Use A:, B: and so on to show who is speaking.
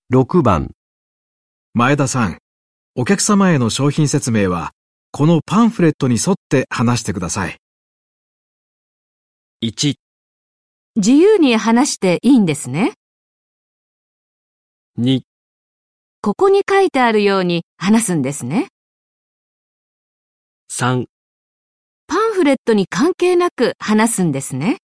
A: 6番、
B: 前田さん、お客様への商品説明は、このパンフレットに沿って話してください。
A: 1、
C: 自由に話していいんですね。
A: 2、
C: ここに書いてあるように話すんですね。
A: 3、
C: パンフレットに関係なく話すんですね。